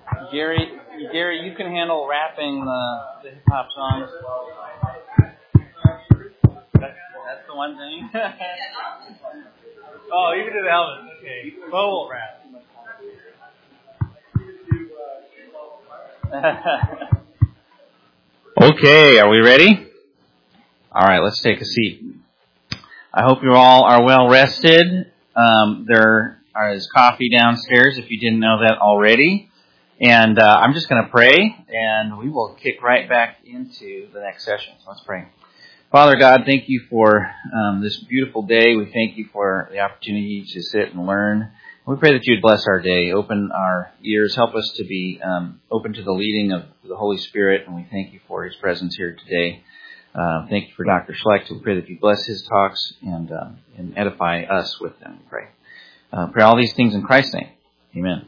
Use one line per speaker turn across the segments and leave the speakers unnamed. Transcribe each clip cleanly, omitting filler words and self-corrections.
Gary, you can handle rapping the hip hop songs. That's the one thing. Oh, you can do the Elvis. Okay, Bo will rap. Okay, are we ready? All right, let's take a seat. I hope you all are well rested. There is coffee downstairs if you didn't know that already. And I'm just going to pray, and we will kick right back into the next session. So let's pray. Father God, thank you for this beautiful day. We thank you for the opportunity to sit and learn. We pray that you'd bless our day, open our ears, help us to be open to the leading of the Holy Spirit, and we thank you for his presence here today. Thank you for Dr. Schlecht. We pray that you bless his talks and edify us with them. We pray. Pray all these things in Christ's name. Amen.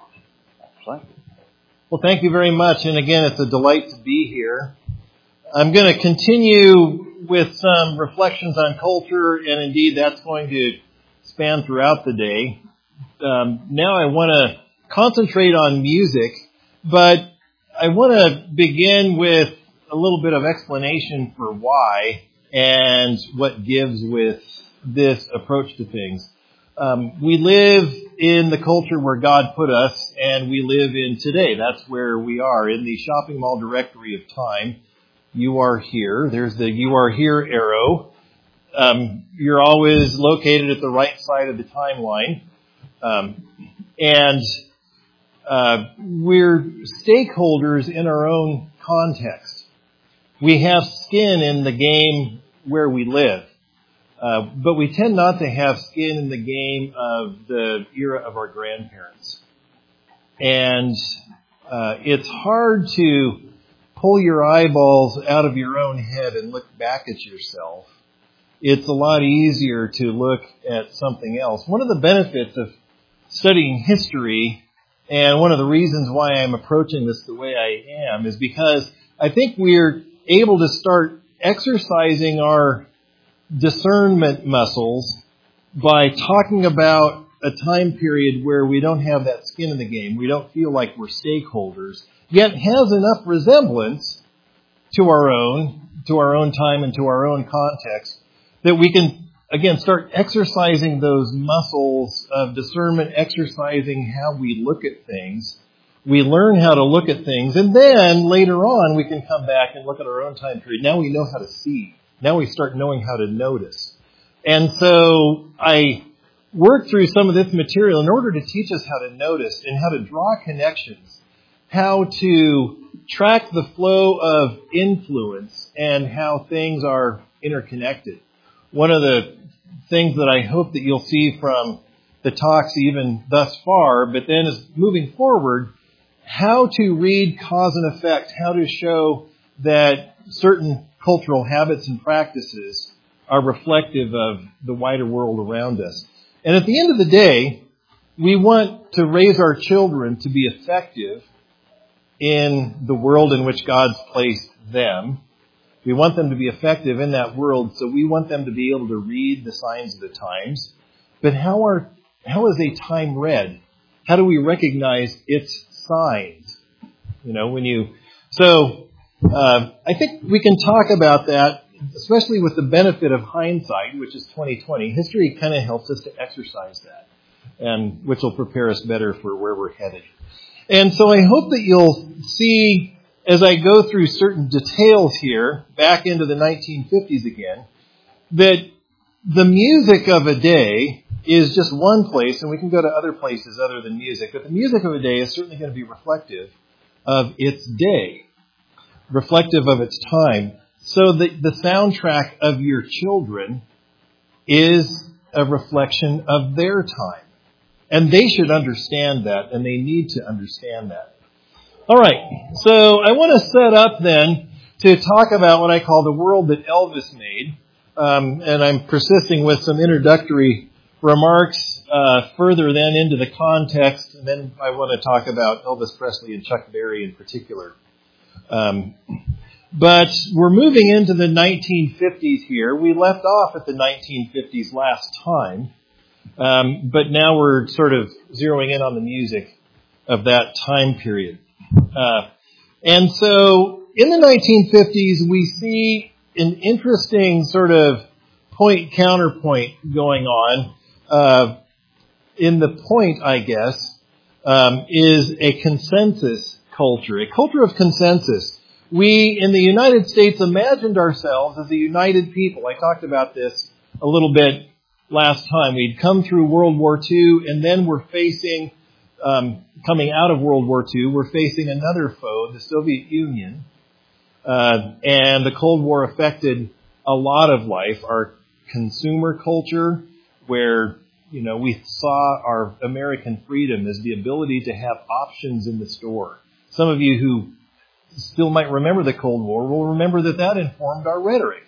Well, thank you very much. And again, it's a delight to be here. I'm going to continue with some reflections on culture, and indeed that's going to span throughout the day. Now I want to concentrate on music, but I want to begin with a little bit of explanation for why and what gives with this approach to things. We live in the culture where God put us, and we live in today. That's where we are. In the shopping mall directory of time, you are here. There's the you are here arrow. You're always located at the right side of the timeline. And we're stakeholders in our own context. We have skin in the game where we live. But we tend not to have skin in the game of the era of our grandparents. And it's hard to pull your eyeballs out of your own head and look back at yourself. It's a lot easier to look at something else. One of the benefits of studying history, and one of the reasons why I'm approaching this the way I am, is because I think we're able to start exercising our discernment muscles by talking about a time period where we don't have that skin in the game. We don't feel like we're stakeholders, yet has enough resemblance to our own time and to our own context that we can, again, start exercising those muscles of discernment, exercising how we look at things. We learn how to look at things, and then later on we can come back and look at our own time period. Now we know how to see. Now we start knowing how to notice. And so I worked through some of this material in order to teach us how to notice and how to draw connections, how to track the flow of influence and how things are interconnected. One of the things that I hope that you'll see from the talks even thus far, but then is moving forward, how to read cause and effect, how to show that certain cultural habits and practices are reflective of the wider world around us. And at the end of the day, we want to raise our children to be effective in the world in which God's placed them. We want them to be effective in that world, so we want them to be able to read the signs of the times. But how is a time read? How do we recognize its signs? I think we can talk about that, especially with the benefit of hindsight, which is 2020. History kind of helps us to exercise that, and which will prepare us better for where we're headed. And so I hope that you'll see, as I go through certain details here, back into the 1950s again, that the music of a day is just one place, and we can go to other places other than music, but the music of a day is certainly going to be reflective of its day, reflective of its time. So the soundtrack of your children is a reflection of their time. And they should understand that, and they need to understand that. All right, so I want to set up then to talk about what I call the world that Elvis made. And I'm persisting with some introductory remarks further then into the context. And then I want to talk about Elvis Presley and Chuck Berry in particular. But we're moving into the 1950s here. We left off at the 1950s last time. But now we're sort of zeroing in on the music. of that time period. And so in the 1950s, we see an interesting sort of point-counterpoint going on. In the point, I guess, is a consensus culture, a culture of consensus. We, in the United States, imagined ourselves as a united people. I talked about this a little bit last time. We'd come through World War II, and then we're facing, coming out of World War II, we're facing another foe, the Soviet Union. And the Cold War affected a lot of life. Our consumer culture, where, we saw our American freedom as the ability to have options in the store. Some of you who still might remember the Cold War will remember that informed our rhetoric.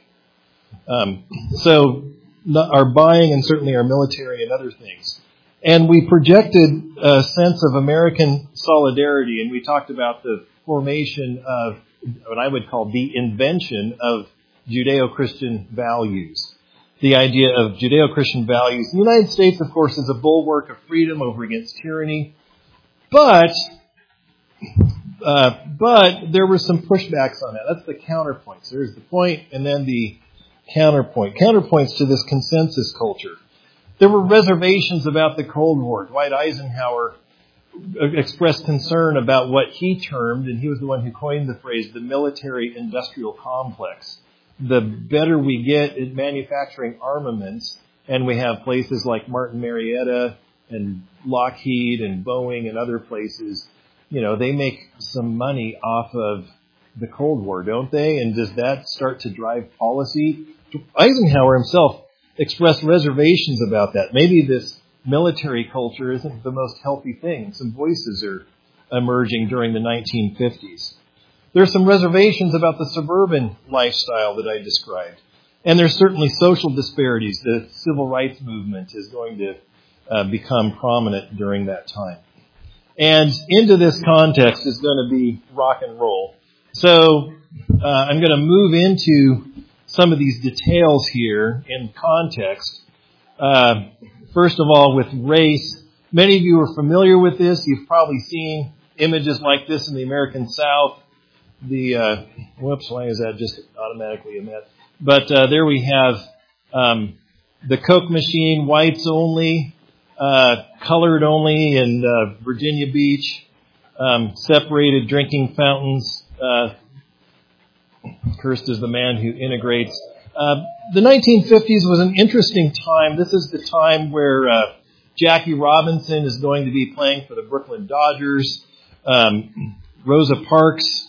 So our buying and certainly our military and other things. And we projected a sense of American solidarity, and we talked about the formation of what I would call the invention of Judeo-Christian values. The idea of Judeo-Christian values. The United States, of course, is a bulwark of freedom over against tyranny. But there were some pushbacks on that. That's the counterpoints. There's the point and then the counterpoint. Counterpoints to this consensus culture. There were reservations about the Cold War. Dwight Eisenhower expressed concern about what he termed, and he was the one who coined the phrase, the military-industrial complex. The better we get at manufacturing armaments, and we have places like Martin Marietta and Lockheed and Boeing and other places, they make some money off of the Cold War, don't they? And does that start to drive policy? Eisenhower himself expressed reservations about that. Maybe this military culture isn't the most healthy thing. Some voices are emerging during the 1950s. There's some reservations about the suburban lifestyle that I described. And there's certainly social disparities. The civil rights movement is going to become prominent during that time. And into this context is going to be rock and roll. So I'm going to move into some of these details here in context. First of all, with race. Many of you are familiar with this. You've probably seen images like this in the American South. Why is that just automatically emit? But there we have the Coke machine, whites only, colored only in Virginia Beach, separated drinking fountains. Cursed is the man who integrates. The 1950s was an interesting time. This is the time where Jackie Robinson is going to be playing for the Brooklyn Dodgers. Rosa Parks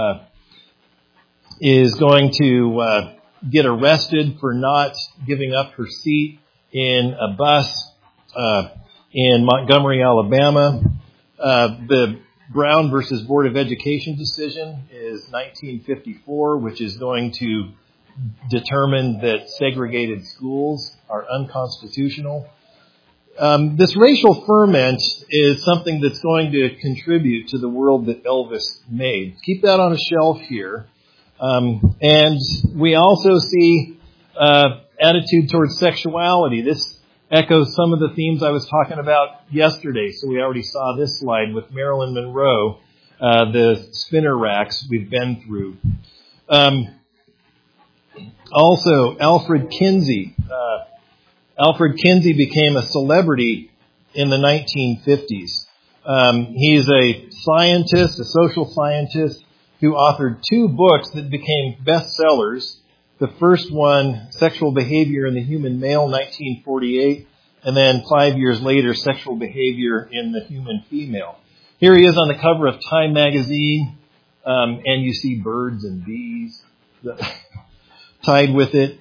is going to get arrested for not giving up her seat in a bus in Montgomery, Alabama. The Brown versus Board of Education decision is 1954, which is going to determine that segregated schools are unconstitutional. This racial ferment is something that's going to contribute to the world that Elvis made. Keep that on a shelf here. And we also see attitude towards sexuality. This echoes some of the themes I was talking about yesterday. So we already saw this slide with Marilyn Monroe, the spinner racks we've been through. Also, Alfred Kinsey. Alfred Kinsey became a celebrity in the 1950s. He's a scientist, a social scientist, who authored 2 books that became bestsellers. The first one, Sexual Behavior in the Human Male, 1948, and then 5 years later, Sexual Behavior in the Human Female. Here he is on the cover of Time magazine, and you see birds and bees tied with it.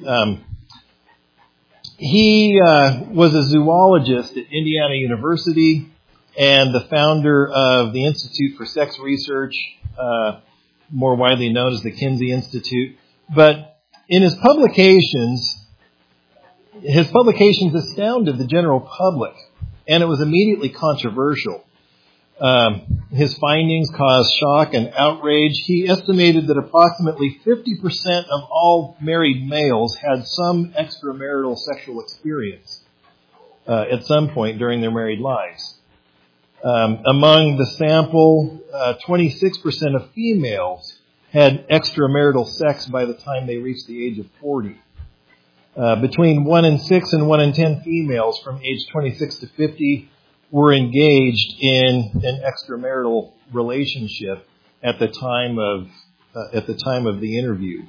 He was a zoologist at Indiana University and the founder of the Institute for Sex Research, more widely known as the Kinsey Institute. But in his publications astounded the general public, and it was immediately controversial. His findings caused shock and outrage. He estimated that approximately 50% of all married males had some extramarital sexual experience at some point during their married lives. Among the sample, 26% of females had extramarital sex by the time they reached the age of 40. Between 1 in 6 and 1 in 10 females from age 26 to 50 were engaged in an extramarital relationship at the time of the interview.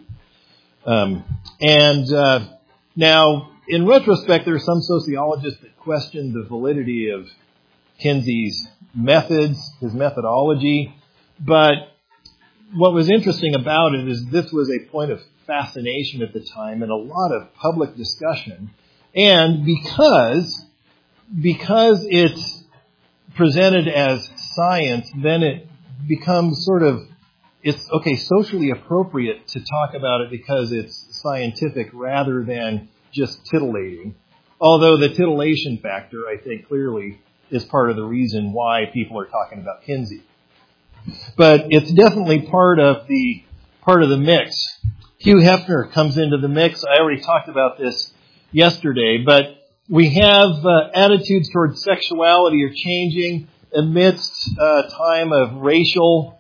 Now, in retrospect, there are some sociologists that question the validity of Kinsey's methods, his methodology, but what was interesting about it is this was a point of fascination at the time and a lot of public discussion, and because it's presented as science, then it becomes it's socially appropriate to talk about it because it's scientific rather than just titillating. Although the titillation factor, I think, clearly is part of the reason why people are talking about Kinsey. But it's definitely part of the mix. Hugh Hefner comes into the mix. I already talked about this yesterday, but we have attitudes towards sexuality are changing amidst a time of racial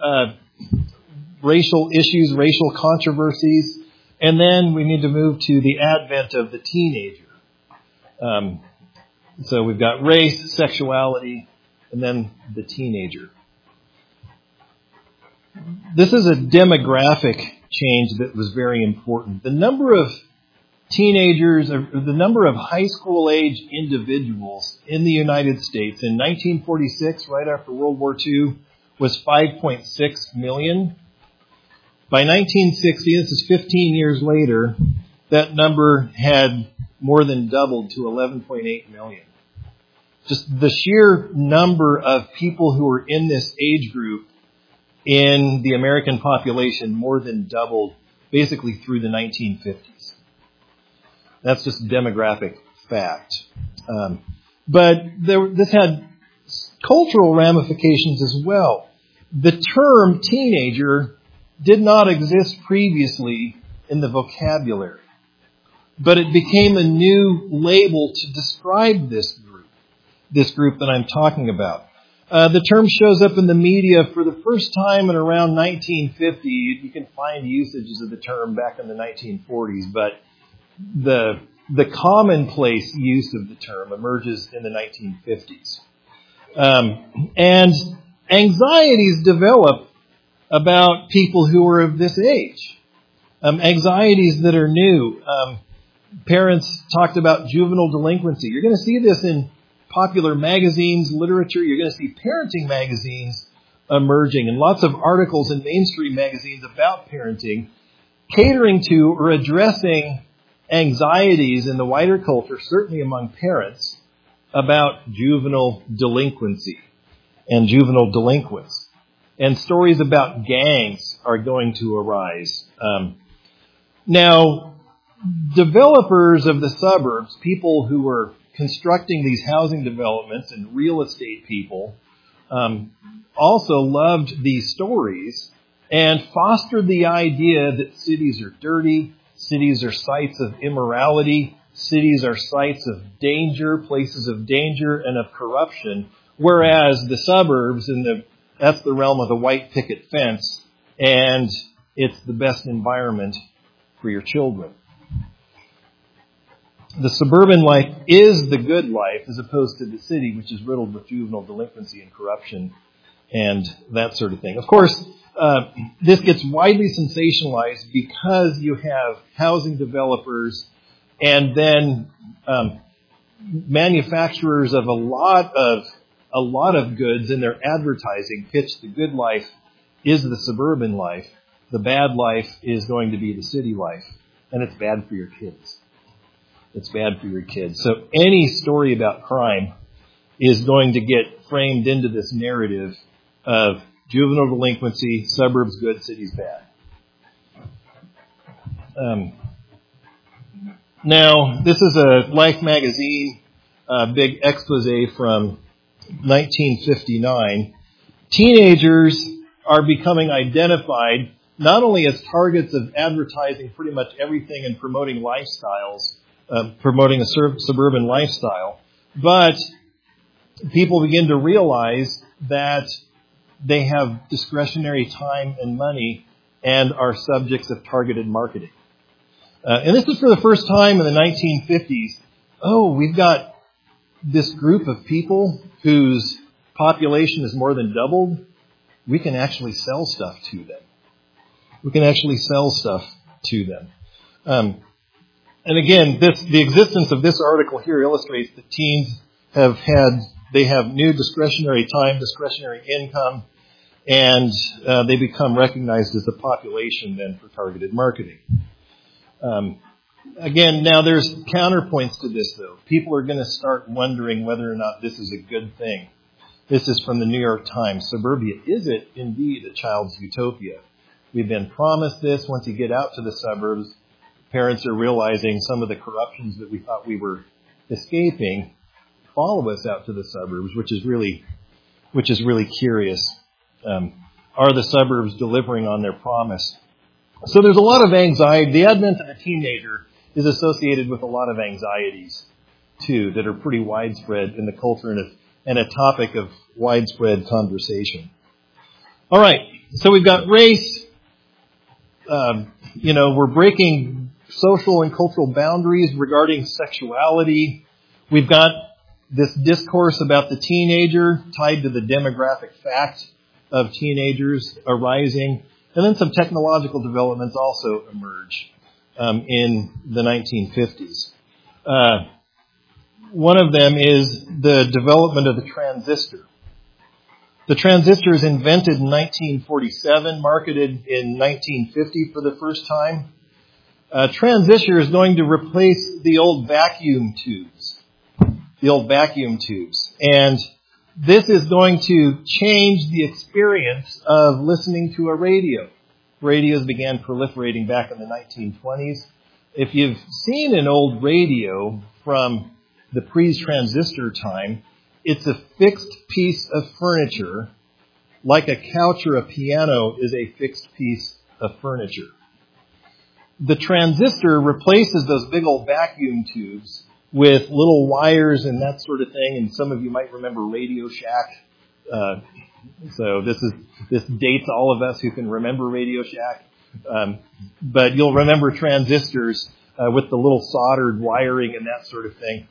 issues, racial controversies, and then we need to move to the advent of the teenager. So we've got race, sexuality, and then the teenager. This is a demographic change that was very important. The number of teenagers, or the number of high school age individuals in the United States in 1946, right after World War II, was 5.6 million. By 1960, this is 15 years later, that number had more than doubled to 11.8 million. Just the sheer number of people who are in this age group in the American population more than doubled basically through the 1950s. That's just demographic fact. But this had cultural ramifications as well. The term teenager did not exist previously in the vocabulary, but it became a new label to describe this group that I'm talking about. The term shows up in the media for the first time in around 1950. You can find usages of the term back in the 1940s, but the commonplace use of the term emerges in the 1950s. And anxieties develop about people who are of this age. Anxieties that are new. Parents talked about juvenile delinquency. You're going to see this in popular magazines, literature. You're going to see parenting magazines emerging and lots of articles in mainstream magazines about parenting, catering to or addressing anxieties in the wider culture, certainly among parents, about juvenile delinquency and juvenile delinquents. And stories about gangs are going to arise. Now, developers of the suburbs, people who are constructing these housing developments and real estate people, also loved these stories and fostered the idea that cities are dirty, cities are sites of immorality, cities are sites of danger, places of danger and of corruption, whereas the suburbs, that's the realm of the white picket fence, and it's the best environment for your children. The suburban life is the good life as opposed to the city, which is riddled with juvenile delinquency and corruption and that sort of thing. Of course, this gets widely sensationalized because you have housing developers and then manufacturers of a lot of goods in their advertising pitch the good life is the suburban life. The bad life is going to be the city life, and it's bad for your kids. It's bad for your kids. So any story about crime is going to get framed into this narrative of juvenile delinquency, suburbs good, cities bad. Now, this is a Life magazine, big expose from 1959. Teenagers are becoming identified not only as targets of advertising pretty much everything and promoting lifestyles, promoting a suburban lifestyle, but people begin to realize that they have discretionary time and money and are subjects of targeted marketing. And this is for the first time in the 1950s. Oh, we've got this group of people whose population is more than doubled. We can actually sell stuff to them. And again, the existence of this article here illustrates that teens have new discretionary time, discretionary income, and they become recognized as a population then for targeted marketing. Again, now there's counterpoints to this though. People are going to start wondering whether or not this is a good thing. This is from the New York Times. Suburbia, is it indeed a child's utopia? We've been promised this. Once you get out to the suburbs, parents are realizing some of the corruptions that we thought we were escaping follow us out to the suburbs, which is really curious. Are the suburbs delivering on their promise? So there's a lot of anxiety. The advent of a teenager is associated with a lot of anxieties, too, that are pretty widespread in the culture and a topic of widespread conversation. All right, so we've got race. We're breaking social and cultural boundaries regarding sexuality. We've got this discourse about the teenager tied to the demographic fact of teenagers arising. And then some technological developments also emerge in the 1950s. One of them is the development of the transistor. The transistor is invented in 1947, marketed in 1950 for the first time. A transistor is going to replace the old vacuum tubes. And this is going to change the experience of listening to a radio. Radios began proliferating back in the 1920s. If you've seen an old radio from the pre-transistor time, it's a fixed piece of furniture, like a couch or a piano is a fixed piece of furniture. The transistor replaces those big old vacuum tubes with little wires and that sort of thing. And some of you might remember Radio Shack. So this dates all of us who can remember Radio Shack. But you'll remember transistors with the little soldered wiring and that sort of thing.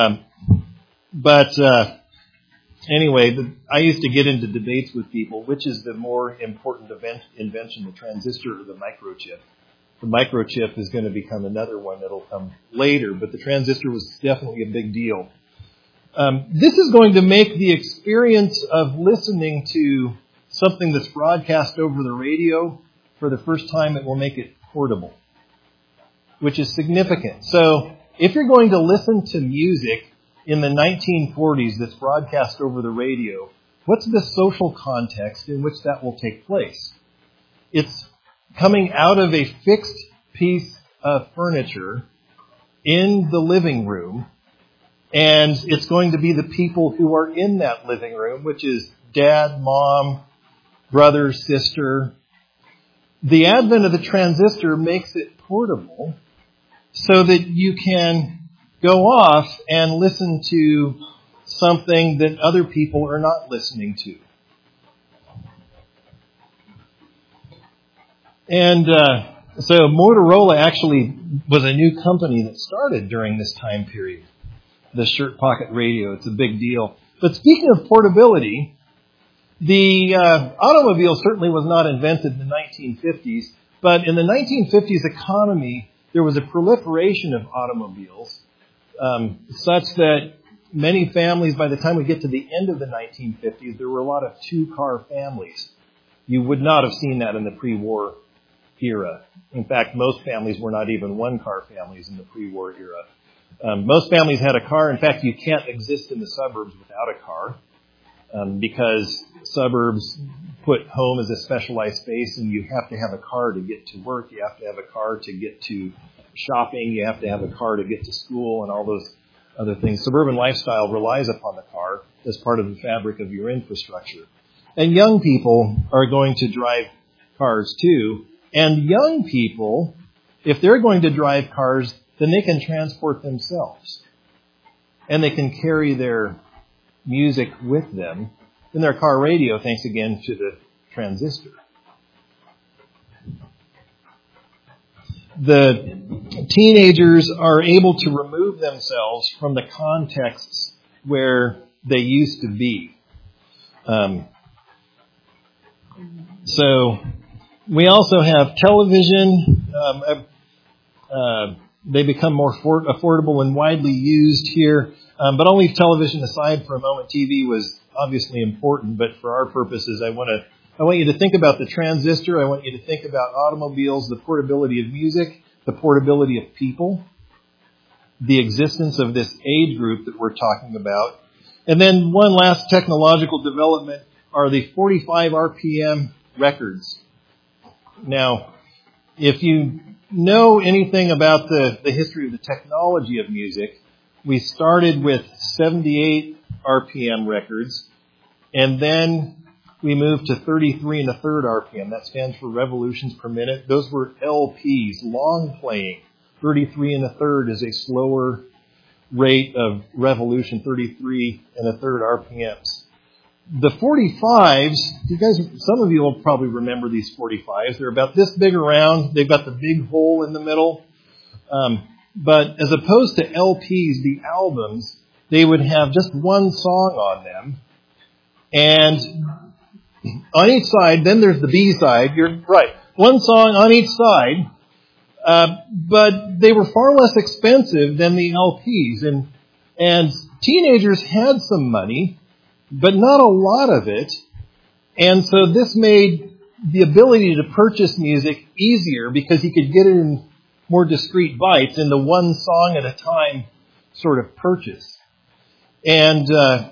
Anyway, I used to get into debates with people, which is the more important invention, the transistor or the microchip. The microchip is going to become another one that'll come later, but the transistor was definitely a big deal. This is going to make the experience of listening to something that's broadcast over the radio, for the first time, it will make it portable, which is significant. So if you're going to listen to music in the 1940s that's broadcast over the radio, what's the social context in which that will take place? It's coming out of a fixed piece of furniture in the living room, and it's going to be the people who are in that living room, which is dad, mom, brother, sister. The advent of the transistor makes it portable so that you can go off and listen to something that other people are not listening to. And so Motorola actually was a new company that started during this time period. The shirt pocket radio, it's a big deal. But speaking of portability, the automobile certainly was not invented in the 1950s, but in the 1950s economy, there was a proliferation of automobiles, such that many families, by the time we get to the end of the 1950s, there were a lot of two-car families. You would not have seen that in the pre-war era. In fact, most families were not even one-car families in the pre-war era. Most families had a car. In fact, you can't exist in the suburbs without a car, because suburbs put home as a specialized space, and you have to have a car to get to work. You have to have a car to get to shopping. You have to have a car to get to school and all those other things. Suburban lifestyle relies upon the car as part of the fabric of your infrastructure. And young people are going to drive cars too. And young people, if they're going to drive cars, then they can transport themselves. And they can carry their music with them in their car radio, thanks again to the transistor. The teenagers are able to remove themselves from the contexts where they used to be. So we also have television. They become more affordable and widely used here. But I'll leave television aside for a moment. TV was obviously important, but for our purposes, I want you to think about the transistor. I want you to think about automobiles, the portability of music, the portability of people, the existence of this age group that we're talking about. And then one last technological development are the 45 RPM records. Now, if you know anything about the history of the technology of music, we started with 78 RPM records, and then we moved to 33 1/3 RPM. That stands for revolutions per minute. Those were LPs, long playing. 33 1/3 is a slower rate of revolution, 33 1/3 RPMs. The 45s, some of you will probably remember these 45s. They're about this big around. They've got the big hole in the middle. But as opposed to LPs, the albums, they would have just one song on them. And on each side, then there's the B side. You're right. One song on each side. But they were far less expensive than the LPs. And teenagers had some money, but not a lot of it. And so this made the ability to purchase music easier because you could get it in more discrete bites in the one song at a time sort of purchase. And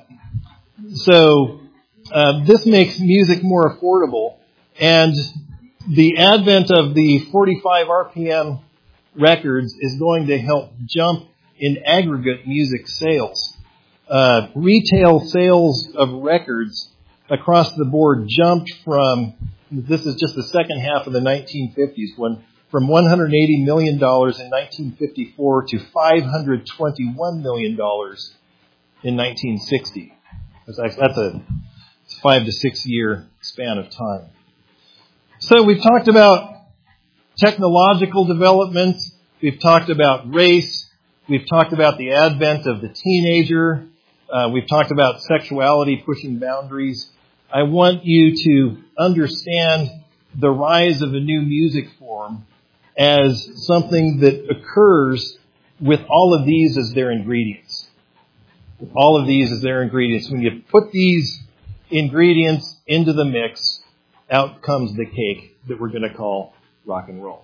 so this makes music more affordable. And the advent of the 45 RPM records is going to help jump in aggregate music sales. Retail sales of records across the board jumped from, this is just the second half of the 1950s, from $180 million in 1954 to $521 million in 1960. That's a 5 to 6 year span of time. So we've talked about technological developments. We've talked about race. We've talked about the advent of the teenager. We've talked about sexuality pushing boundaries. I want you to understand the rise of a new music form as something that occurs with all of these as their ingredients. All of these as their ingredients. When you put these ingredients into the mix, out comes the cake that we're going to call rock and roll.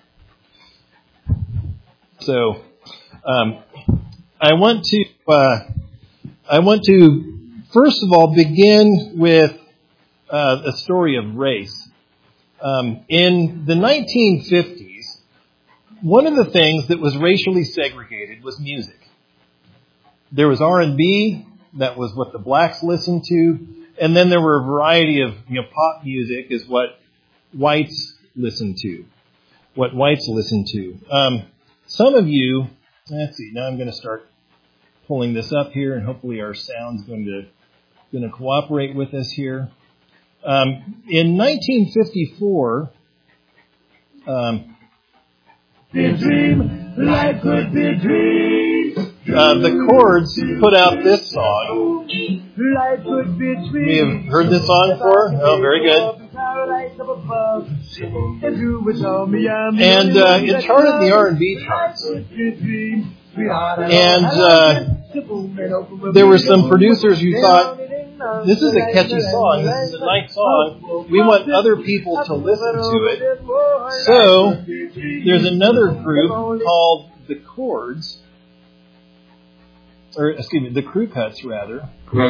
So, I want to first of all begin with a story of race. In the 1950s, one of the things that was racially segregated was music. There was R&B, that was what the blacks listened to, and then there were a variety of, pop music is what whites listened to. Some of you, let's see, now I'm going to start pulling this up here, and hopefully our sound's going to cooperate with us here. In 1954, life could be a dream. The Chords put out this song. Life could be a dream. We have heard this song before? Oh, very good. And it charted the R&B charts. And there were some producers who thought, this is a catchy song, this is a nice song, we want other people to listen to it. So, there's another group called the Chords, the Crew Cuts, rather.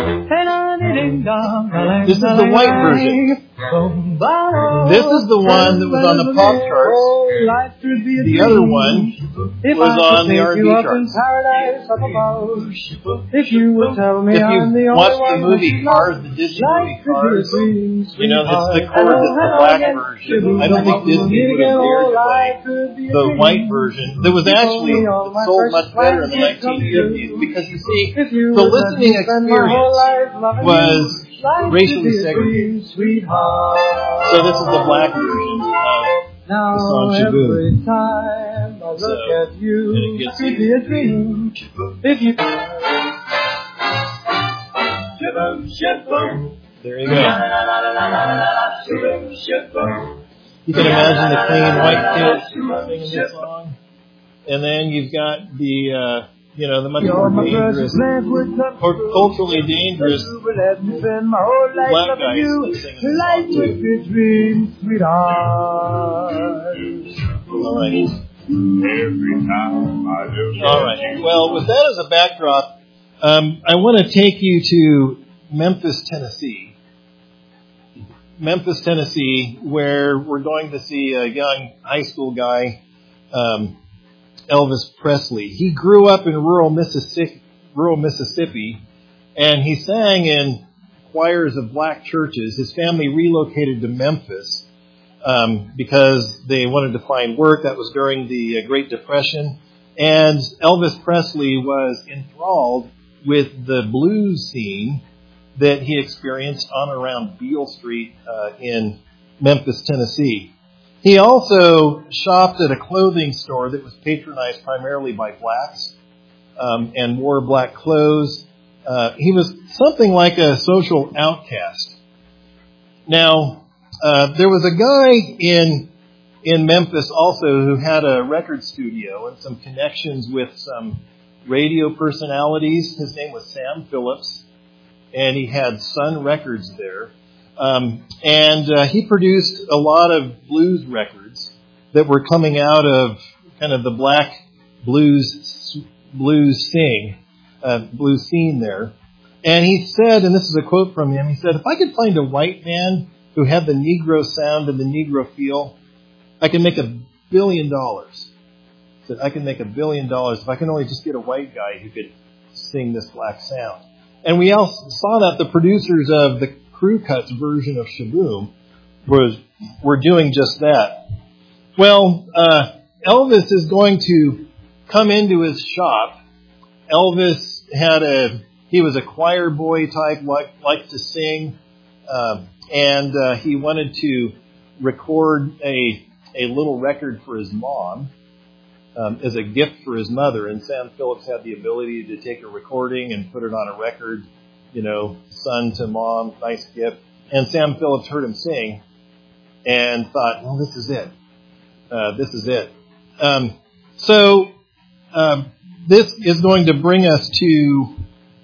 This is the white version. This is the one that was on the pop charts. The other one was on the R&B charts. If you watch the movie Cars, the Disney movie Cars, it's the Chords, it's the black version. I don't think Disney would have dared to play the white version. That was actually sold much better in the 1950s because, you see, the listening experience was racially segregated. So this is the black version of the song Shaboom. And it gets you. There you go. You can imagine the clean white kids singing this song. And then you've got the, the much more dangerous, or culturally dangerous black guys singing this song too. All right. Well, with that as a backdrop, I want to take you to Memphis, Tennessee. Memphis, Tennessee, where we're going to see a young high school guy, Elvis Presley. He grew up in rural Mississippi, and he sang in choirs of black churches. His family relocated to Memphis because they wanted to find work. That was during the Great Depression. And Elvis Presley was enthralled with the blues scene that he experienced on around Beale Street in Memphis, Tennessee. He also shopped at a clothing store that was patronized primarily by blacks and wore black clothes. He was something like a social outcast. Now, there was a guy in Memphis also who had a record studio and some connections with some radio personalities. His name was Sam Phillips, and he had Sun Records there. And he produced a lot of blues records that were coming out of kind of the black blues scene there. And he said, and this is a quote from him, he said, "If I could find a white man who had the Negro sound and the Negro feel, I can make $1 billion. He said, I can make $1 billion if I can only just get a white guy who could sing this black sound." And we also saw that the producers of the Crew Cuts version of Shaboom were doing just that. Well, Elvis is going to come into his shop. Elvis he was a choir boy type, liked to sing, and he wanted to record a little record for his mom as a gift for his mother. And Sam Phillips had the ability to take a recording and put it on a record, son to mom, nice gift. And Sam Phillips heard him sing and thought, well, this is it. This is it. So this is going to bring us to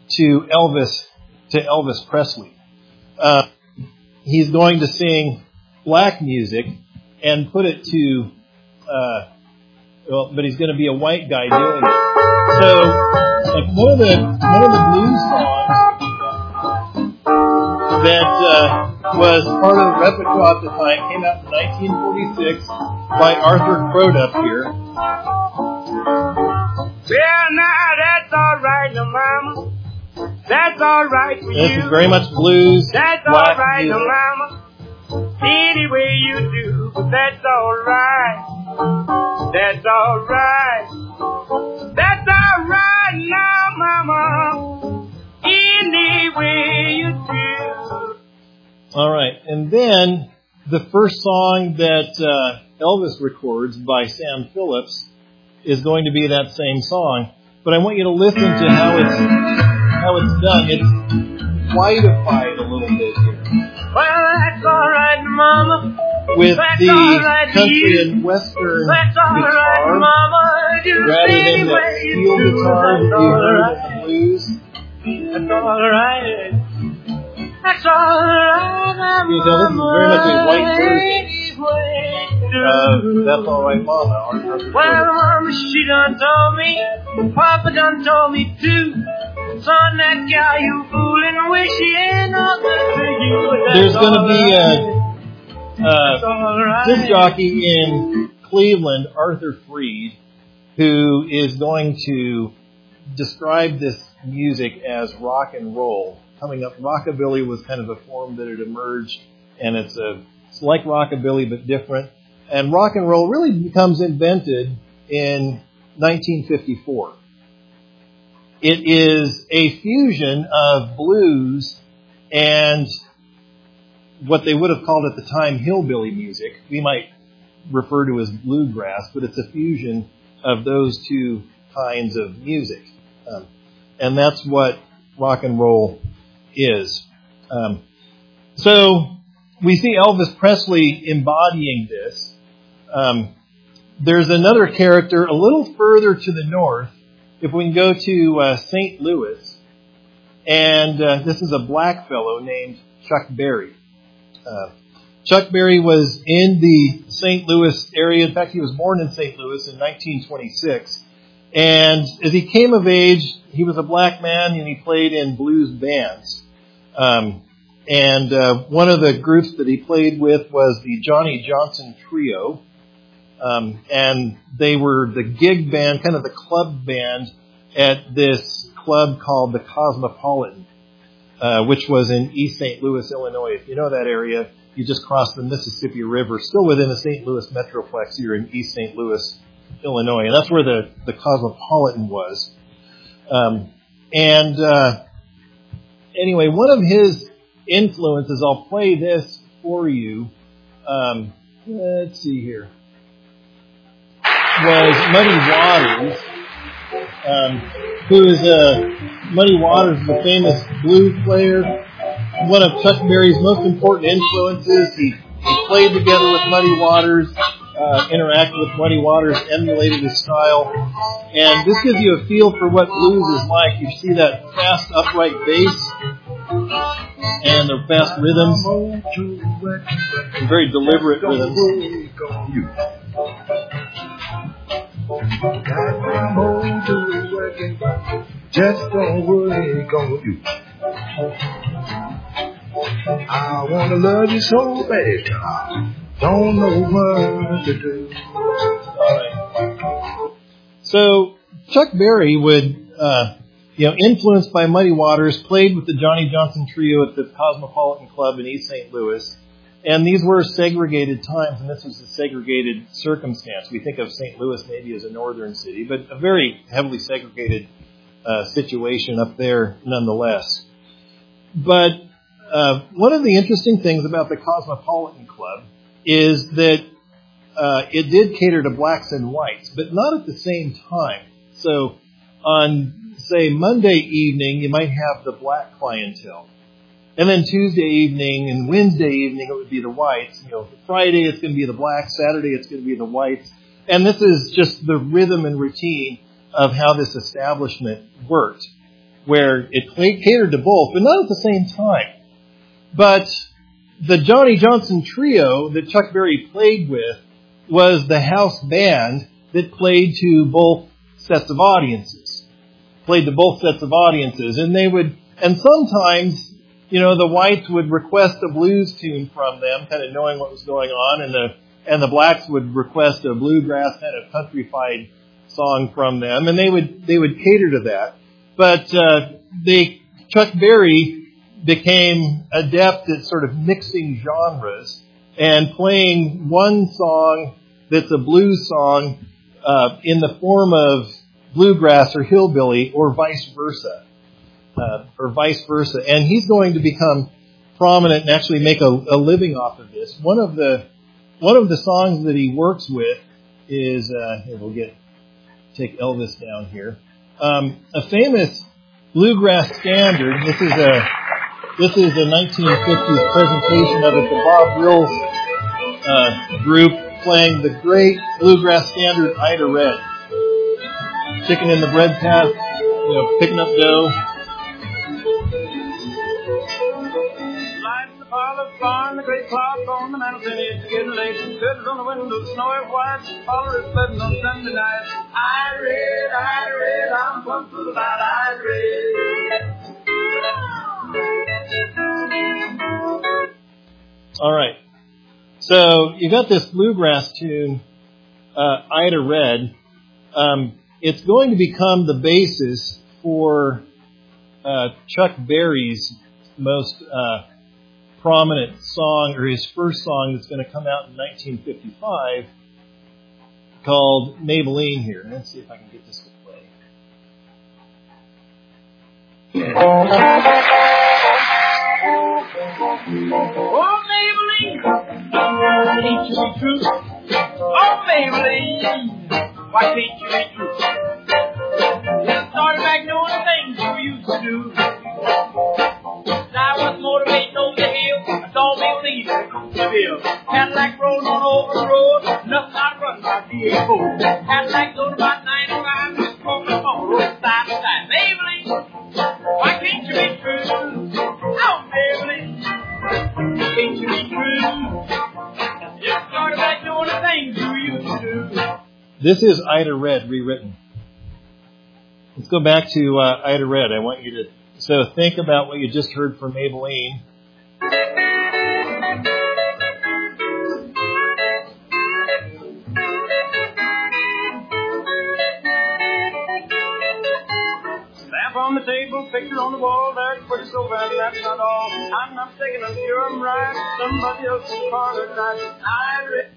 Elvis Presley. He's going to sing black music and put it to, but he's going to be a white guy doing it. So, like one of the blues songs that was part of the repertoire at the time came out in 1946 by Arthur Crudup here.
Well, now that's all right, no mama. That's all right for you.
This is very much blues.
That's all right, no mama. Any way you do, but that's all right. That's all right. That's all right now, mama. Any way you do.
All right, and then the first song that Elvis records by Sam Phillips is going to be that same song. But I want you to listen to how it's done. It's whiteified a little bit here.
Well, that's all right, mama.
With
that's
the
right
country and western
that's all
guitar,
right, mama.
rather than the steel guitar that you heard in the blues.
That's all right. That's all right, mama.
You know, this is very much a white version. That's all right, mama.
Well, mama, she done told me, Papa done told me too. Son, that guy you fooling, wish he ain't nothing for you.
There's going to be a disc jockey in Cleveland, Arthur Freed, who is going to describe this music as rock and roll. Coming up, rockabilly was kind of a form that had emerged, and it's like rockabilly but different. And rock and roll really becomes invented in 1954. It is a fusion of blues and what they would have called at the time hillbilly music. We might refer to as bluegrass, but it's a fusion of those two kinds of music. And that's what rock and roll is. So we see Elvis Presley embodying this. There's another character a little further to the north. If we can go to St. Louis, and this is a black fellow named Chuck Berry. Chuck Berry was in the St. Louis area. In fact, he was born in St. Louis in 1926. And as he came of age, he was a black man and he played in blues bands. And one of the groups that he played with was the Johnny Johnson Trio. And they were the gig band, kind of the club band at this club called the Cosmopolitan, which was in East St. Louis, Illinois. If you know that area, you just cross the Mississippi River, still within the St. Louis metroplex. You're in East St. Louis, Illinois. And that's where the Cosmopolitan was. Anyway, one of his influences, I'll play this for you. Let's see here. Was Muddy Waters, who is Muddy Waters, the famous blues player, one of Chuck Berry's most important influences. He played together with Muddy Waters, interacted with Muddy Waters, emulated his style, and this gives you a feel for what blues is like. You see that fast, upright bass and the fast rhythms, and very deliberate rhythms.
Got my mojo working, just don't work on you. I wanna love you so bad, I don't know what to do.
So Chuck Berry would, influenced by Muddy Waters, played with the Johnny Johnson Trio at the Cosmopolitan Club in East St. Louis. And these were segregated times, and this was a segregated circumstance. We think of St. Louis maybe as a northern city, but a very heavily segregated situation up there nonetheless. But one of the interesting things about the Cosmopolitan Club is that it did cater to blacks and whites, but not at the same time. So on, say, Monday evening, you might have the black clientele. And then Tuesday evening and Wednesday evening, it would be the whites. Friday it's going to be the blacks. Saturday it's going to be the whites. And this is just the rhythm and routine of how this establishment worked, where it catered to both, but not at the same time. But the Johnny Johnson Trio that Chuck Berry played with was the house band that played to both sets of audiences. And sometimes, the whites would request a blues tune from them, kind of knowing what was going on, and the blacks would request a bluegrass kind of countrified song from them, and they would cater to that. But Chuck Berry became adept at sort of mixing genres and playing one song that's a blues song in the form of bluegrass or hillbilly, or vice versa. And he's going to become prominent and actually make a living off of this. One of the songs that he works with is here we'll take Elvis down here. A famous bluegrass standard. This is a 1950s presentation of it. The Bob Wills group playing the great bluegrass standard Ida Red. Chicken in the bread path, picking up dough.
On the great clock on the mountain, it's getting late. Curtains on the window, snowy white. All is flooding on Sunday night. I read, I'm plumb full about I read.
All right. So you got this bluegrass tune, Ida Red. It's going to become the basis for Chuck Berry's most prominent song, or his first song that's going to come out in 1955, called Maybelline here. Let's see if I can get this to play.
Oh, Maybelline, can't you be true? Oh, Maybelline, why can't you be true? You started back doing the things you used to do. Now I was motivating over the hill. I saw me leaving the bill. Cadillac rolling on over the road. Nothing I'd run my DA4. Cadillac going about 95. Smoking up on the road side to side. Maybelline, why can't you be true? Oh, Maybelline, can't you be true? You started back doing the things you used to do.
This is Ida Red rewritten. Let's go back to Ida Red. I want you to think about what you just heard from Maybelline.
Lamp on the table, picture on the wall, that's pretty so bad, that's not all. I'm not thinking, I'm sure I'm right. Somebody else's car tonight. I read.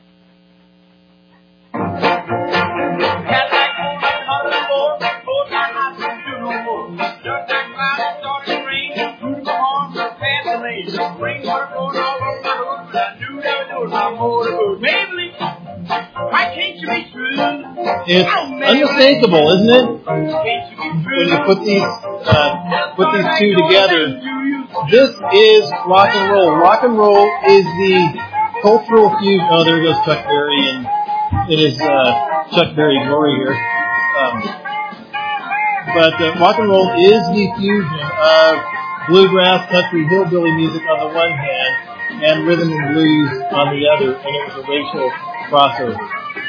Cadillac on my color board, four times I can do no more. Just that cloud started to rain, through the arms of past the lane. Rain water going all over my hood, but I knew they were doing my motorboat. Maybelline, why can't you be true?
It's unmistakable, isn't it?
Can't you be true?
When you put these two together, this is rock and roll. Rock and roll is the cultural fusion. Oh, there goes Chuck Berry, and it is Chuck Berry glory here. But rock and roll is the fusion of bluegrass, country, hillbilly music on the one hand, and rhythm and blues on the other, and it was a racial crossover,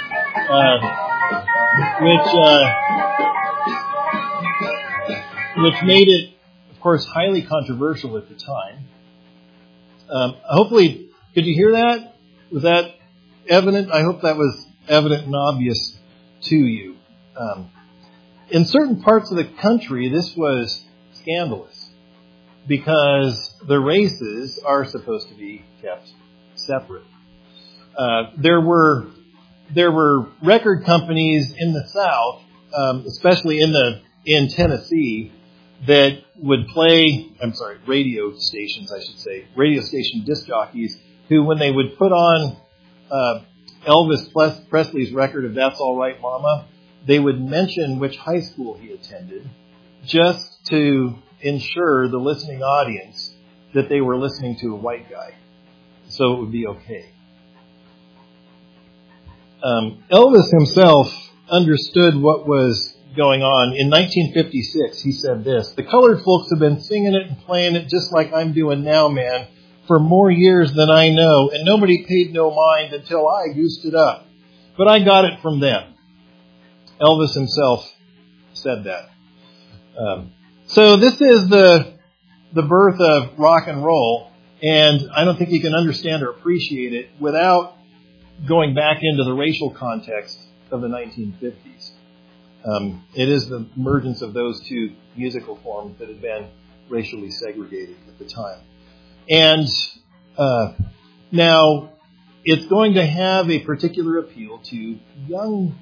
which made it, of course, highly controversial at the time. Hopefully, could you hear that? Was that evident? I hope that was evident and obvious to you. In certain parts of the country, this was scandalous because the races are supposed to be kept separate. There were record companies in the South, especially in Tennessee, that would play, radio stations, radio station disc jockeys, who, when they would put on Elvis Presley's record of That's All Right, Mama, they would mention which high school he attended, just to ensure the listening audience that they were listening to a white guy, so it would be okay. Elvis himself understood what was going on. In 1956, he said this: "The colored folks have been singing it and playing it just like I'm doing now, man, for more years than I know, and nobody paid no mind until I goosed it up. But I got it from them." Elvis himself said that. So this is the birth of rock and roll, and I don't think you can understand or appreciate it without going back into the racial context of the 1950s. It is the emergence of those two musical forms that had been racially segregated at the time. And now it's going to have a particular appeal to young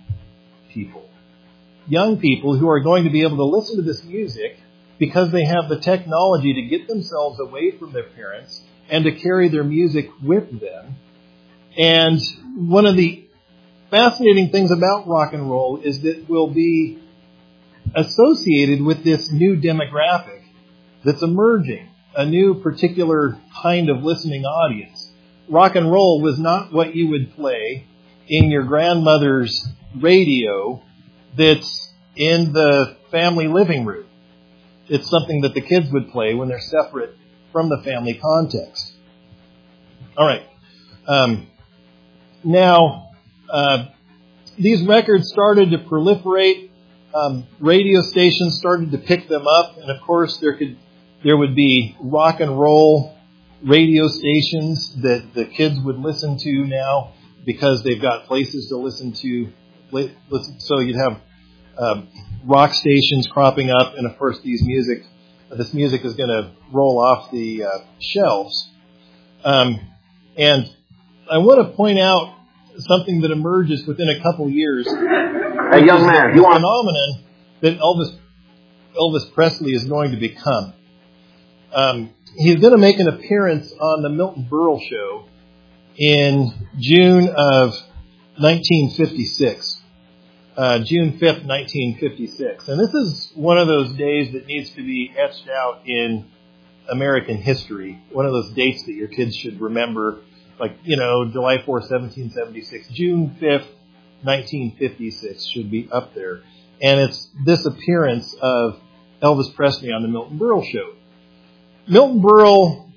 people who are going to be able to listen to this music because they have the technology to get themselves away from their parents and to carry their music with them. And one of the fascinating things about rock and roll is that it will be associated with this new demographic that's emerging, a new particular kind of listening audience. Rock and roll was not what you would play in your grandmother's radio that's in the family living room. It's something that the kids would play when they're separate from the family context. All right. Now, these records started to proliferate. Radio stations started to pick them up, and of course, there would be rock and roll radio stations that the kids would listen to now because they've got places to listen to. So you'd have rock stations cropping up, and of course, this music is going to roll off the shelves. And I want to point out something that emerges within a couple years.
Hey, young man, you want
phenomenon that Elvis Elvis Presley is going to become. He's going to make an appearance on the Milton Berle Show in June of 1956. June 5th, 1956. And this is one of those days that needs to be etched out in American history. One of those dates that your kids should remember, like, July 4th, 1776. June 5th, 1956 should be up there. And it's this appearance of Elvis Presley on the Milton Berle Show. Milton Berle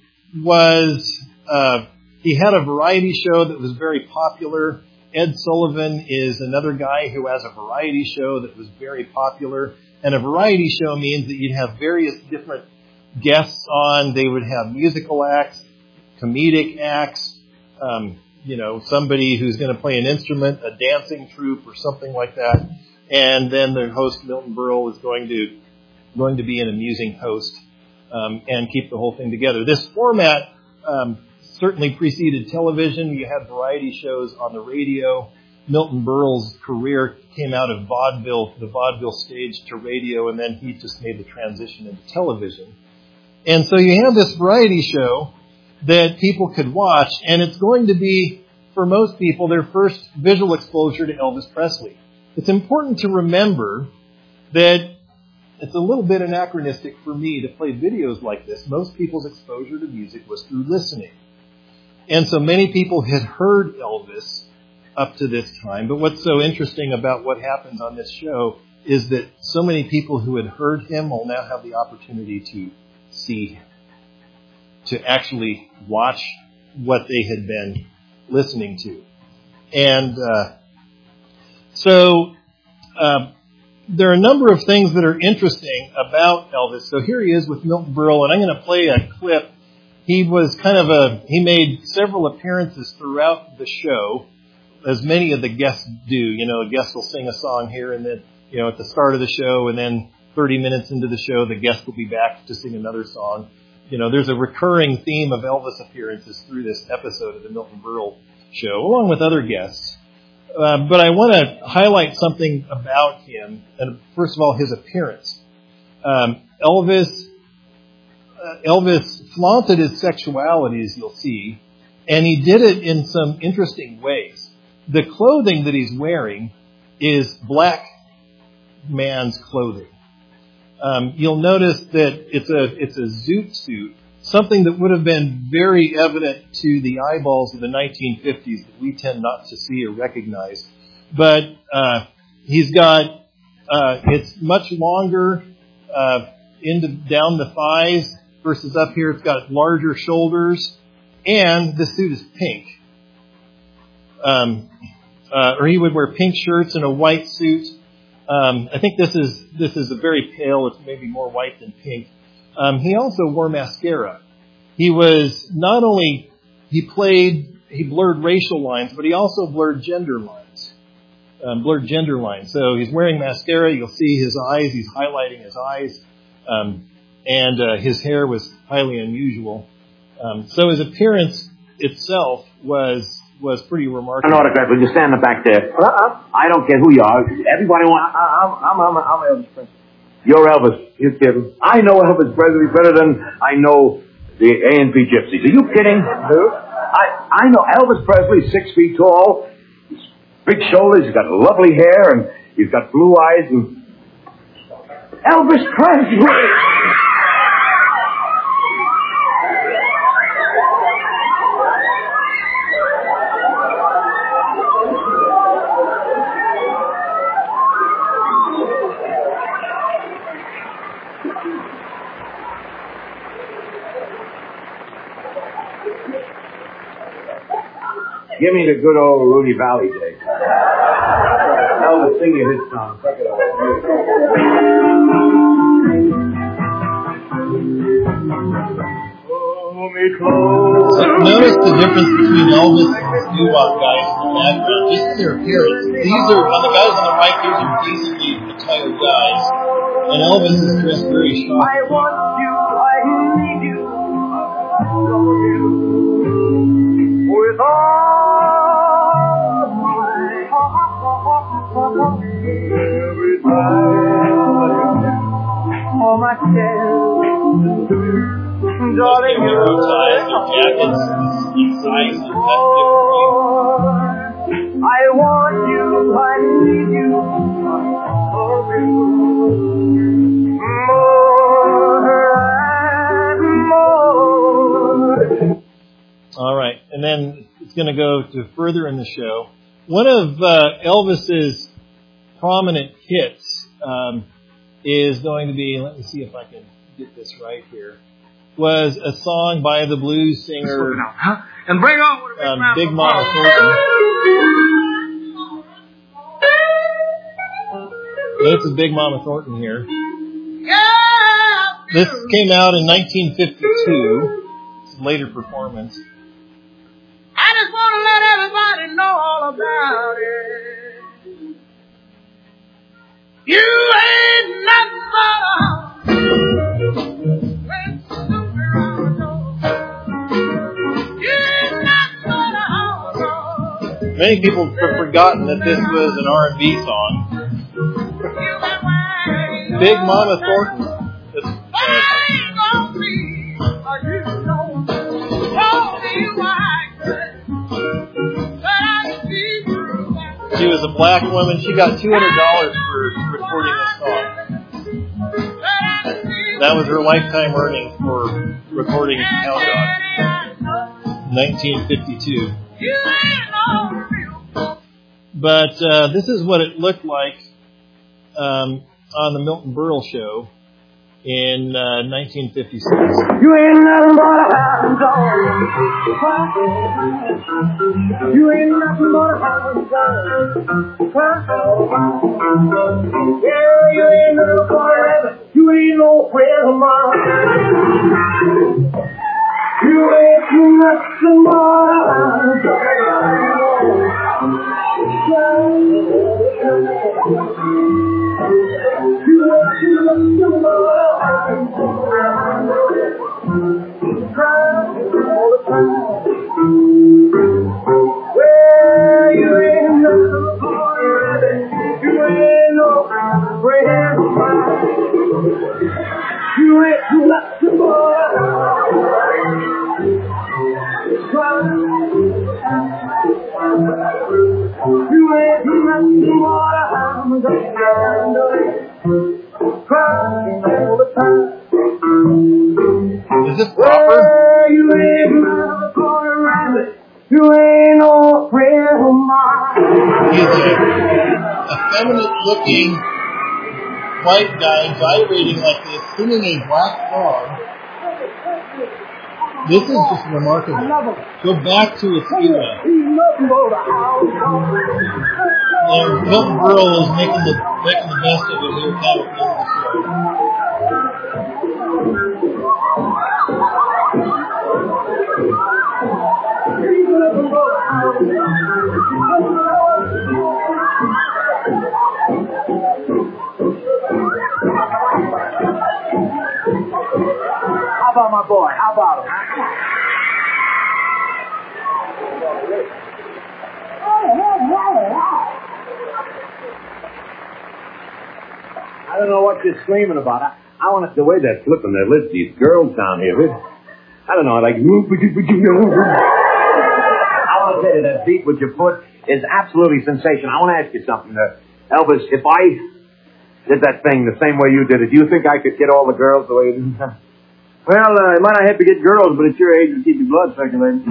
he had a variety show that was very popular. Ed Sullivan is another guy who has a variety show that was very popular. And a variety show means that you'd have various different guests on. They would have musical acts, comedic acts, somebody who's going to play an instrument, a dancing troupe or something like that. And then the host, Milton Berle, is going to be an amusing host and keep the whole thing together. This format certainly preceded television. You had variety shows on the radio. Milton Berle's career came out of vaudeville, the vaudeville stage to radio, and then he just made the transition into television. And so you have this variety show that people could watch, and it's going to be, for most people, their first visual exposure to Elvis Presley. It's important to remember that it's a little bit anachronistic for me to play videos like this. Most people's exposure to music was through listening. And so many people had heard Elvis up to this time. But what's so interesting about what happens on this show is that so many people who had heard him will now have the opportunity to see him, to actually watch what they had been listening to. And so there are a number of things that are interesting about Elvis. So here he is with Milton Berle, and I'm going to play a clip. He was he made several appearances throughout the show, as many of the guests do. A guest will sing a song here and then, at the start of the show, and then 30 minutes into the show, the guest will be back to sing another song. There's a recurring theme of Elvis appearances through this episode of the Milton Berle Show, along with other guests. But I want to highlight something about him, and first of all, his appearance. Elvis flaunted his sexuality, as you'll see, and he did it in some interesting ways. The clothing that he's wearing is black man's clothing. You'll notice that it's a zoot suit, something that would have been very evident to the eyeballs of the 1950s that we tend not to see or recognize. But he's got it's much longer down the thighs versus up here. It's got larger shoulders, and the suit is pink. Or he would wear pink shirts and a white suit. I think this is a very pale. It's maybe more white than pink. He also wore mascara. He was not only he blurred racial lines, but he also blurred gender lines. So he's wearing mascara. You'll see his eyes. He's highlighting his eyes, and his hair was highly unusual. So his appearance itself was pretty remarkable.
An autograph. Will you stand back there? I don't care who you are. Everybody wants. I'm Elvis Presley. You're Elvis. You're kidding. I know Elvis Presley better than I know the A&P Gypsies. Are you kidding? Who? I know Elvis Presley, 6 feet tall, big shoulders. He's got lovely hair, and he's got blue eyes. And Elvis Presley. Give me the good old Rudy Valley days. Elvis, sing you his song. Take it away.
So notice the difference between Elvis and the doo-wop guys in the background, just their appearance. On the guys on the right, these are decently attired guys, and Elvis is dressed very sharp.
I want you, I need you, I love you, with all my heart. Every time my chest. Darling,
Their jackets, size, and
I want you, I need you, more and more.
All right, and then it's going to go to further in the show. One of Elvis's prominent hits is going to be, let me see if I can get this right here, was a song by the blues singer
And bring on with
Big Mama Thornton. This is Big Mama Thornton here. This came out in 1952. It's a later performance.
I just want to let everybody know all about it. You ain't nothing but a
Many people have forgotten that this was an R&B song. Big Mama Thornton. She was a black woman. She got $200 for recording this song. That was her lifetime earnings for recording Hound Dog. 1952. But this is what it looked like on the Milton Berle show in 1956.
You ain't nothing but a hound dog. You ain't nothing but a hound dog. Yeah, you ain't nothing but a rabbit. You ain't no friend of mine. You ain't nothing but a hound dog.
Is this proper?
You ain't no friend of mine.
He's a effeminate-looking white guy gyrating like this, singing a black song. This is just remarkable. Go back to its era. And Milton Berle is making the best of it here, kind of in the show.
How about my boy? How about him?
I don't know what you're screaming about. I want to the way they're flipping their lips, these girls down here. I don't know, like... I want to tell you, that beat with your foot is absolutely sensational. I want to ask you something. Elvis, if I did that thing the same way you did it, do you think I could get all the girls the way you did? Well, you might not have to get girls, but at your age, you keep your blood circulating.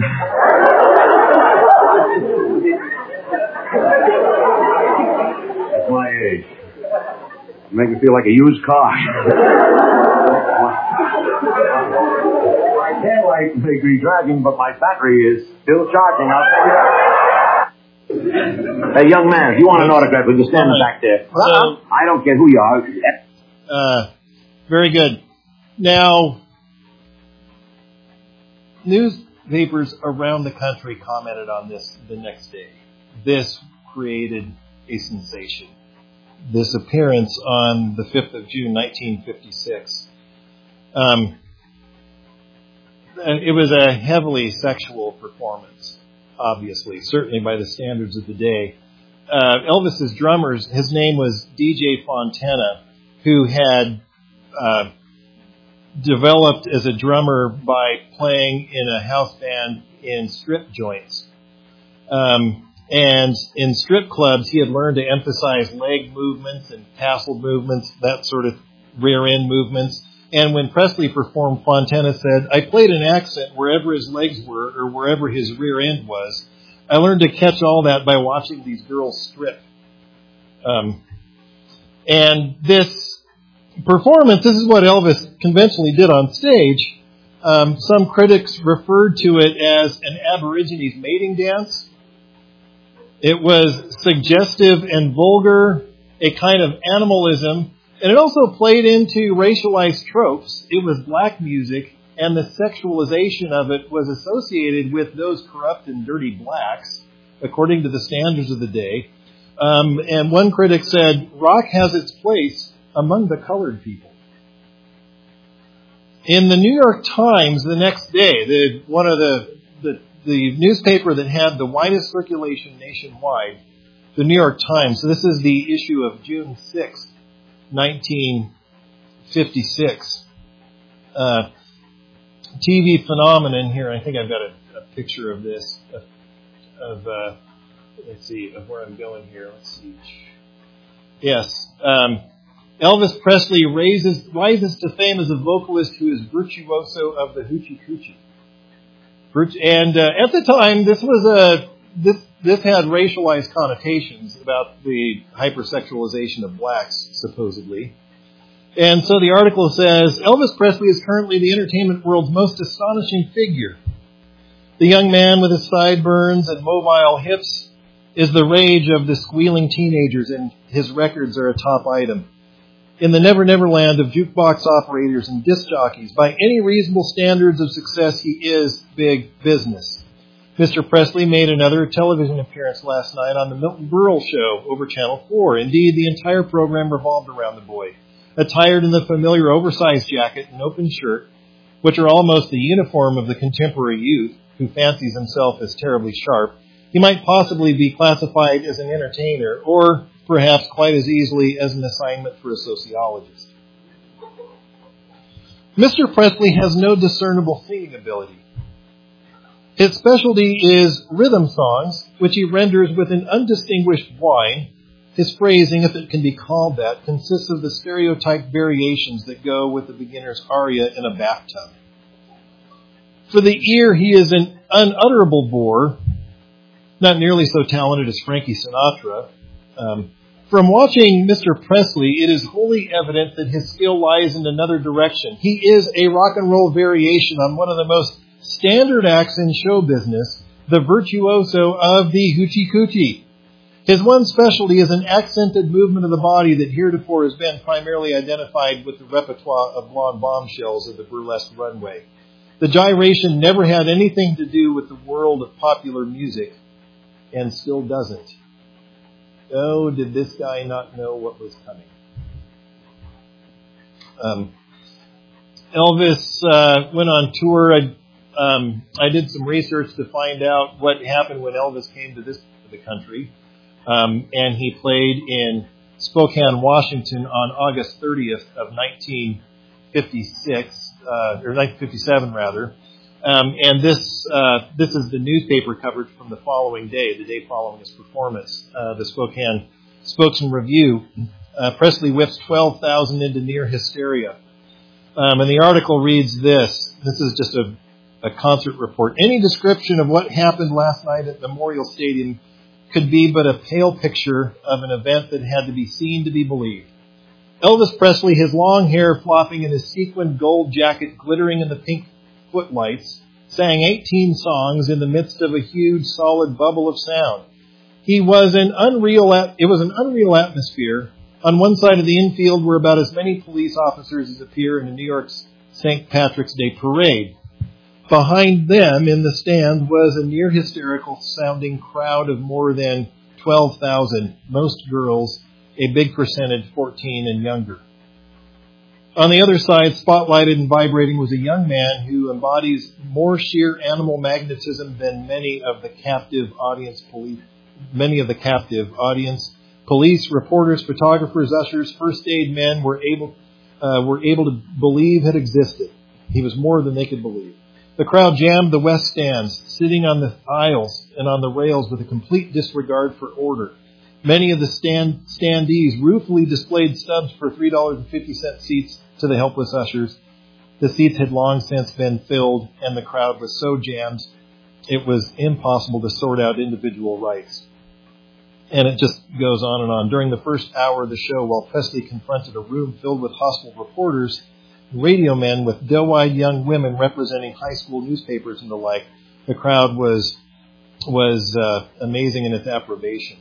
That's my age. You make me feel like a used car. I can't like make me dragging, but my battery is still charging. I'll tell you that. Hey, young man, if you want an autograph, will you stand back there? I don't care who you are.
Very good. Now, newspapers around the country commented on this the next day. This created a sensation. This appearance on the 5th of June, 1956. It was a heavily sexual performance, obviously, certainly by the standards of the day. Elvis's drummers, his name was DJ Fontana, who had developed as a drummer by playing in a house band in strip joints. And in strip clubs, he had learned to emphasize leg movements and tassel movements, that sort of rear end movements. And when Presley performed, Fontana said, I played an accent wherever his legs were or wherever his rear end was. I learned to catch all that by watching these girls strip. And this performance, this is what Elvis conventionally did on stage. Some critics referred to it as an Aborigines mating dance. It was suggestive and vulgar, a kind of animalism, and it also played into racialized tropes. It was black music, and the sexualization of it was associated with those corrupt and dirty blacks, according to the standards of the day. And one critic said, rock has its place among the colored people. In the New York Times the next day, one of the newspaper that had the widest circulation nationwide, the New York Times, so this is the issue of June 6th, 1956. TV phenomenon here. I think I've got a picture of this, let's see, of where I'm going here. Let's see. Yes. Elvis Presley rises to fame as a vocalist who is virtuoso of the hoochie coochie. And at the time, this had racialized connotations about the hypersexualization of blacks, supposedly. And so the article says, Elvis Presley is currently the entertainment world's most astonishing figure. The young man with his sideburns and mobile hips is the rage of the squealing teenagers, and his records are a top item. In the Never Never Land of jukebox operators and disc jockeys, by any reasonable standards of success, he is big business. Mr. Presley made another television appearance last night on the Milton Berle Show over Channel 4. Indeed, the entire program revolved around the boy. Attired in the familiar oversized jacket and open shirt, which are almost the uniform of the contemporary youth, who fancies himself as terribly sharp, he might possibly be classified as an entertainer, or perhaps quite as easily as an assignment for a sociologist. Mr. Presley has no discernible singing ability. His specialty is rhythm songs, which he renders with an undistinguished whine. His phrasing, if it can be called that, consists of the stereotyped variations that go with the beginner's aria in a bathtub. For the ear, he is an unutterable bore, not nearly so talented as Frankie Sinatra. From watching Mr. Presley, it is wholly evident that his skill lies in another direction. He is a rock and roll variation on one of the most standard acts in show business, the virtuoso of the hoochie coochie. His one specialty is an accented movement of the body that heretofore has been primarily identified with the repertoire of blonde bombshells of the burlesque runway. The gyration never had anything to do with the world of popular music, and still doesn't. Oh, did this guy not know what was coming? Elvis went on tour. I did some research to find out what happened when Elvis came to the country. And he played in Spokane, Washington on August 30th of 1956, or 1957 rather. And this is the newspaper coverage from the following day, the day following his performance. The Spokane Spokesman Review. Presley whips 12,000 into near hysteria. And the article reads this. This is just a concert report. Any description of what happened last night at Memorial Stadium could be but a pale picture of an event that had to be seen to be believed. Elvis Presley, his long hair flopping in his sequined gold jacket glittering in the pink footlights, sang 18 songs in the midst of a huge solid bubble of sound. It was an unreal atmosphere. On one side of the infield were about as many police officers as appear in a New York's St. Patrick's Day parade. Behind them in the stand was a near hysterical sounding crowd of more than 12,000, most girls, a big percentage 14 and younger. On the other side, spotlighted and vibrating, was a young man who embodies more sheer animal magnetism than many of the captive audience, police, reporters, photographers, ushers, first aid men were able were able to believe had existed. He was more than they could believe. The crowd jammed the west stands, sitting on the aisles and on the rails with a complete disregard for order. Many of the standees ruefully displayed stubs for $3.50 seats to the helpless ushers. The seats had long since been filled, and the crowd was so jammed it was impossible to sort out individual rights. And it just goes on and on. During the first hour of the show, while Presley confronted a room filled with hostile reporters, radio men with doe-eyed young women representing high school newspapers and the like, the crowd was amazing in its approbation.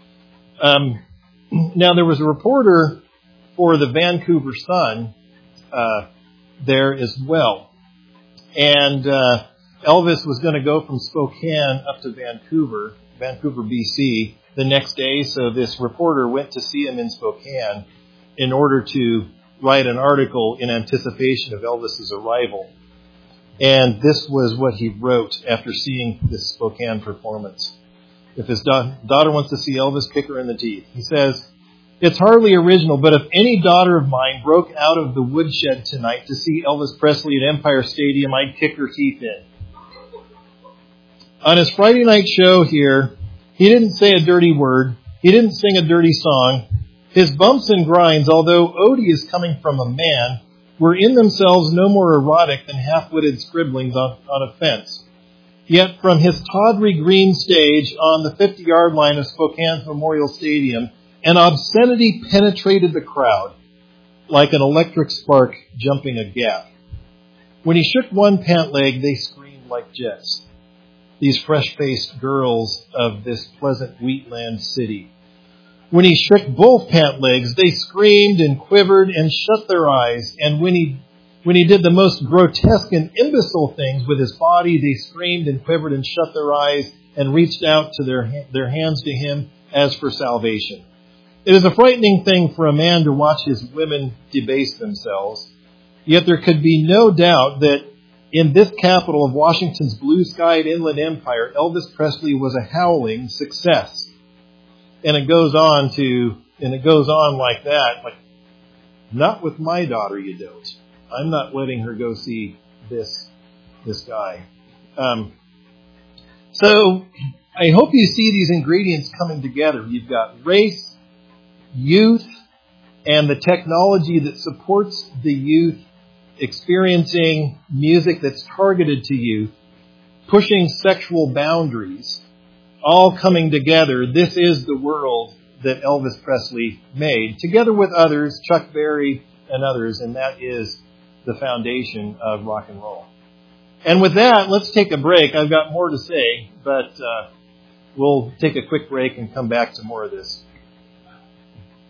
Now, there was a reporter for the Vancouver Sun there as well. And Elvis was going to go from Spokane up to Vancouver, BC, the next day. So this reporter went to see him in Spokane in order to write an article in anticipation of Elvis's arrival. And this was what he wrote after seeing this Spokane performance. If his daughter wants to see Elvis, kick her in the teeth. He says, "It's hardly original, but if any daughter of mine broke out of the woodshed tonight to see Elvis Presley at Empire Stadium, I'd kick her teeth in." On his Friday night show here, he didn't say a dirty word. He didn't sing a dirty song. His bumps and grinds, although odious coming from a man, were in themselves no more erotic than half-witted scribblings on a fence. Yet from his tawdry green stage on the 50-yard line of Spokane's Memorial Stadium, an obscenity penetrated the crowd like an electric spark jumping a gap. When he shook one pant leg, they screamed like jets. These fresh-faced girls of this pleasant wheatland city. When he shook both pant legs, they screamed and quivered and shut their eyes. And when he did the most grotesque and imbecile things with his body, they screamed and quivered and shut their eyes and reached out to their hands to him as for salvation. It is a frightening thing for a man to watch his women debase themselves. Yet there could be no doubt that in this capital of Washington's blue-skied inland empire, Elvis Presley was a howling success. And it goes on like that. Like, not with my daughter, you don't. I'm not letting her go see this guy. So I hope you see these ingredients coming together. You've got race, youth, and the technology that supports the youth experiencing music that's targeted to youth, pushing sexual boundaries, all coming together. This is the world that Elvis Presley made, together with others, Chuck Berry and others, and that is the foundation of rock and roll. And with that, let's take a break. I've got more to say, but we'll take a quick break and come back to more of this.